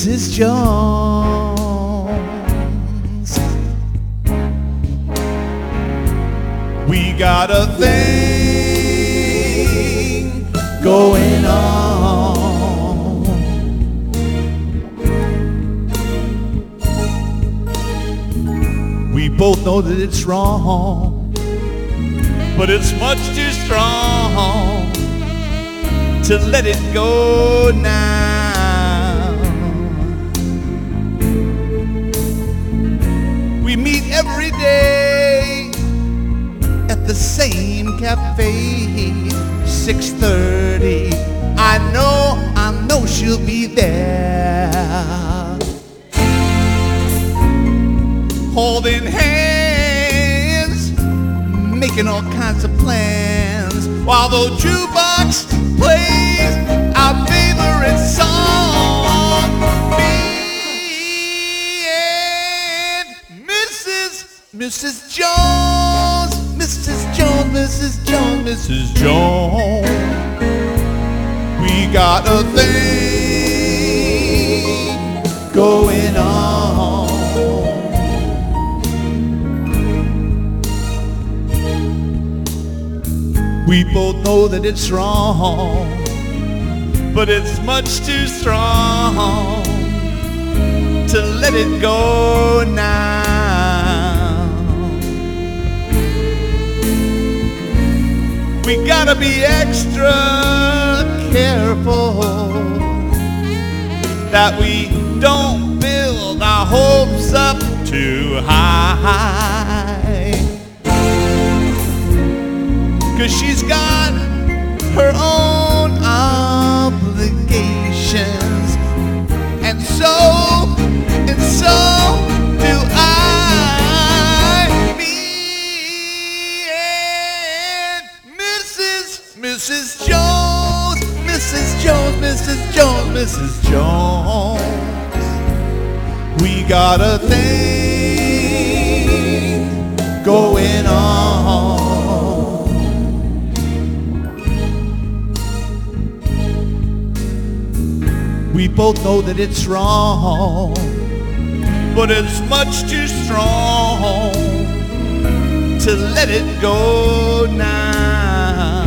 Mrs. Jones. We got a thing going on. We both know that it's wrong, but it's much too strong to let it go now. We meet every day at the same cafe, 6:30. I know she'll be there, holding hands, making all kinds of plans, while the jukebox plays our favorite song. Me and Mrs. Jones, Mrs. Jones, Mrs. Jones, Mrs. Jones. We got a thing going on. We both know that it's wrong, but it's much too strong to let it go now. We gotta be extra careful that we don't build our hopes up too high, 'cause she's got her own obligations, and so do I. Me and Mrs. Jones, Mrs. Jones, Mrs. Jones, Mrs. Jones. We got a thing going on. We both know that it's wrong, but it's much too strong to let it go now.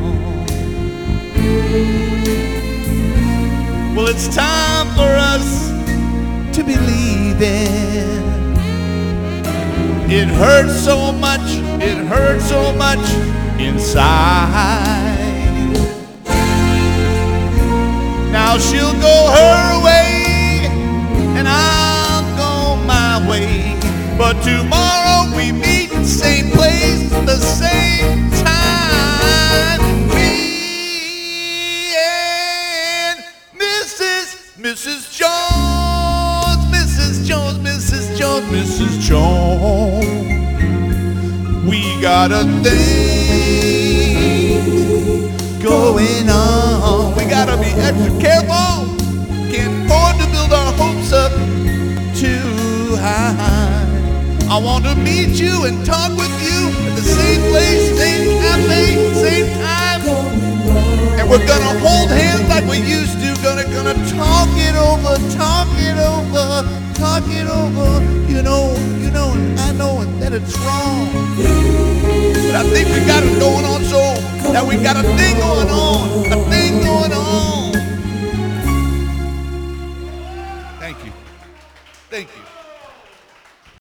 Well, it's time for us to believe in. It hurts so much inside. Now she'll go her way and I'll go my way, but tomorrow we meet same place, the same time. Me and Mrs. Jones, Mrs. Jones, Mrs. Jones, Mrs. Jones. We got a thing going on. We gotta be extra careful. Can't afford to build our hopes up too high. I want to meet you and talk with you at the same place, same cafe, same time. And we're gonna hold hands like we used to. Gonna talk it over, talk it over, talk it over. You know, and I know that it's wrong, but I think we got it going on so that we got a thing going on.